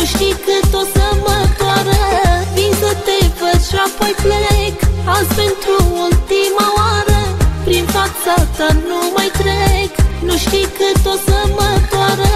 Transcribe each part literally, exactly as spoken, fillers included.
știi cât o să mă doară. Vin să te văd și apoi plec, azi pentru ultima oară. Prin fața ta nu mai trec, nu știi cât o să mă doară.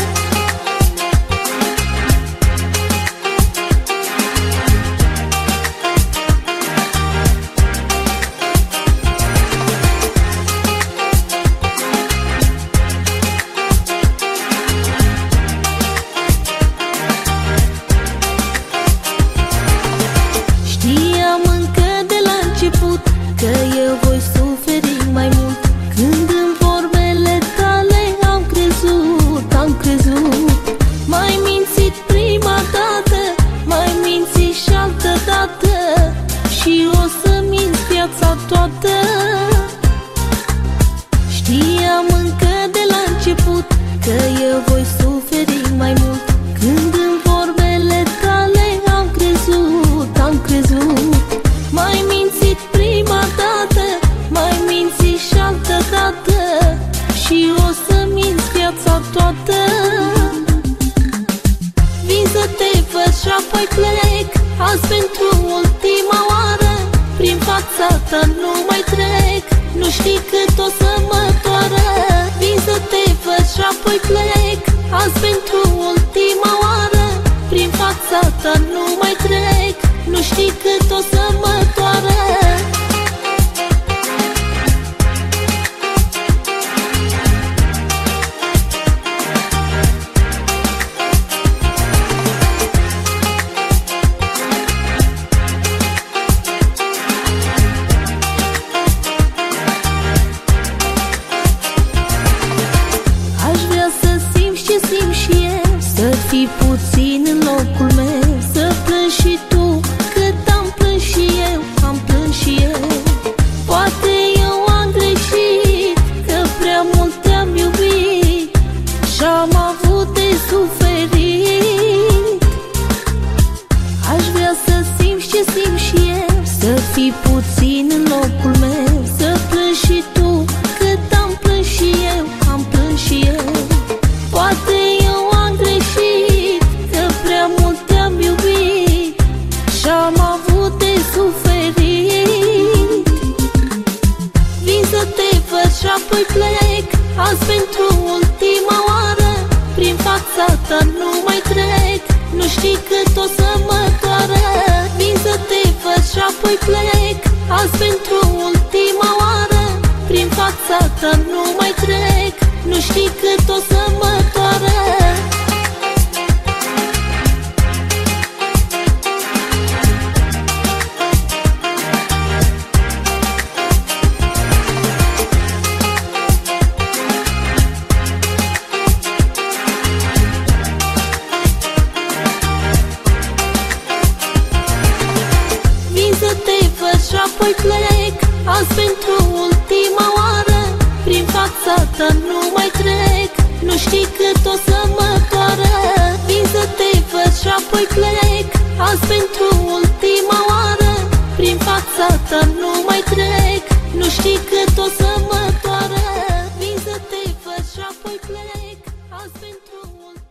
Știam încă de la început că eu voi suferi mai mult. Când în vorbele tale am crezut, am crezut. M-ai mințit prima dată, m-ai mințit și altă dată, și o să minți viața toată. Știam încă de la început că eu voi suferi mai mult. Când în vorbele tale am crezut, am crezut. M-ai mințit prima dată, m-ai mințit și altă dată, și o să minți viața toată. Vin să te văd și apoi plec, azi pentru ultima oară. Prin fața ta nu mai trec, nu știi cât o să mă doară. Vin să te văd și apoi plec, azi pentru ultima oară. Prin fața ta nu mai trec, nu știi cât o să mă doară. Aș vrea să simți ce simt și eu, să fii puțin în locul meu, să plângi și tu cât am plâns și eu, am plâns și eu. Poate eu am greșit, că prea mult te-am iubit și-am avut de suferit. Aș vrea să simți ce simt și eu, să fii puțin în locul meu, să plângi și tu cât am plâns și eu, am plâns și eu. Poate eu am greșit, că prea mult te-am iubit și-am avut de suferit. Vin să te văd și apoi plec, azi pentru ultima oară. Prin fața ta nu mai trec, nu știi cât o să mă doară. Vin să te văd și apoi plec, azi pentru ultima oară. Prin fața ta nu mai trec, nu știi cât o să mă doară. Vin să te văd și apoi plec, azi pentru ultima oară. Prin fața ta nu mai trec, nu știi cât o să mă doară. Vin să te văd și apoi plec, azi pentru ultima oară. Prin fața ta nu mai trec, nu știi cât o să mă doară. Vin să te văd și apoi plec, azi pentru ultima oară.